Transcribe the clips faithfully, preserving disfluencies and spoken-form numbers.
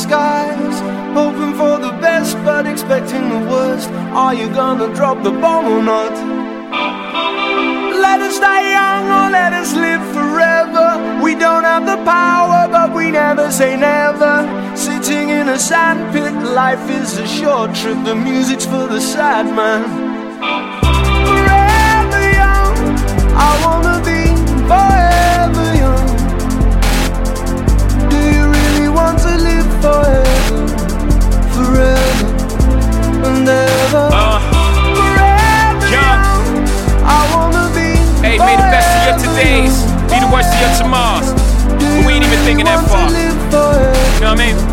skies, hoping for the best but expecting the worst. Are you gonna drop the bomb or not? Let us die young or let us live forever. We don't have the power, but we never say never. Sitting in a sandpit, life is a short trip. The music's for the sad man. Forever young, I wanna be forever young. Do you really want to live forever? Forever and ever. Uh, Forever young. young, I wanna be. Hey, may the best of your todays be the worst of your tomorrows. But we ain't even thinking that far. You know what I mean?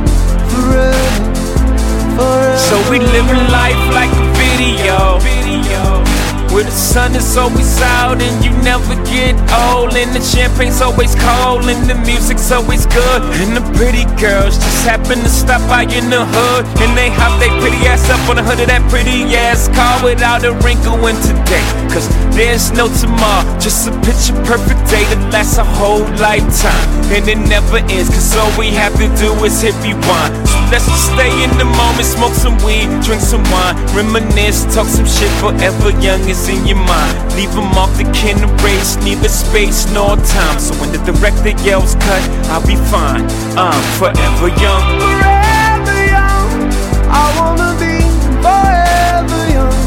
So we living life like a video, where the sun is always out and you never get old, and the champagne's always cold and the music's always good, and the pretty girls just happen to stop by in the hood, and they hop they pretty ass up on the hood of that pretty ass car without a wrinkle in today. Cause there's no tomorrow, just a picture perfect day that lasts a whole lifetime, and it never ends, cause all we have to do is hit rewind. So let's just stay in the moment, smoke some weed, drink some wine, reminisce, talk some shit. Forever young is in your mind. Leave them off the can erase, neither space nor time. So when the director yells cut, I'll be fine. I'm forever young. Forever young, I wanna be forever young.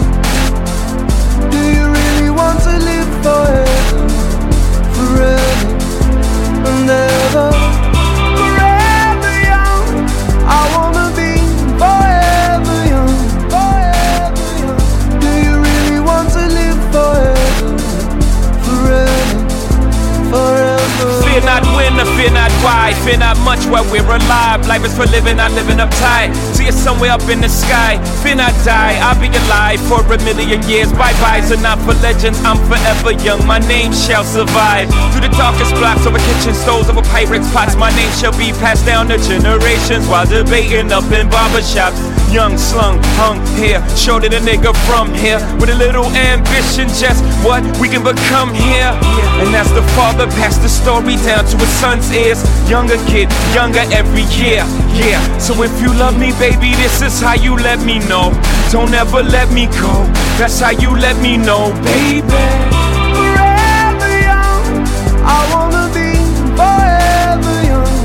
Do you really want to live forever? Forever and ever. Forever young, I wanna be forever young. Forever young. Do you really want to live forever? Forever, forever. Fear not when or fear not why, fear not much while we're alive. Life is for living, not living uptight. See us somewhere up in the sky. Fear not die, I'll be alive for a million years. Bye-byes are not for legends, I'm forever young. My name shall survive. Through the darkest blocks, over kitchen stoves, over Pyrex pots, my name shall be passed down to generations while debating up in barbershops. Young, slung, hung here, showed it a nigga from here with a little ambition, just what we can become here. And as the father passed the story down to his son's ears, younger kid, younger every year. Yeah, so if you love me, baby, this is how you let me know. Don't ever let me go, that's how you let me know, baby. Forever young, I wanna be forever young.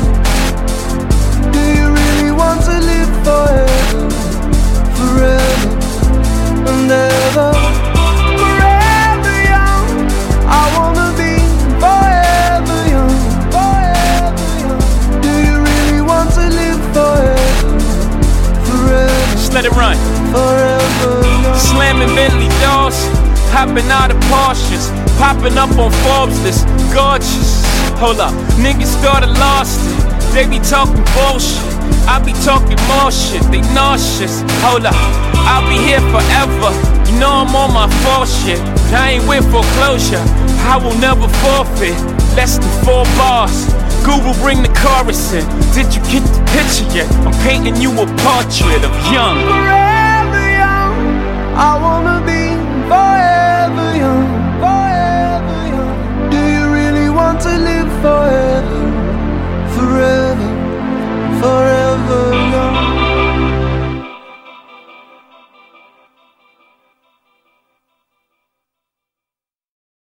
Do you really want to live forever? Forever and ever. Forever young, I wanna be forever young. Forever young. Do you really want to live forever? Forever. Just let it run. Forever young. Slamming Bentley doors, hopping out of Porsches, popping up on Forbes list, gorgeous. Hold up, niggas thought I lost it. They be talking bullshit, I be talking more shit. They nauseous. Hold up, I'll be here forever. You know I'm on my full shit, but I ain't with foreclosure. I will never forfeit less than four bars. Google, bring the chorus in. Did you get the picture yet? I'm painting you a portrait of young. Forever young, I wanna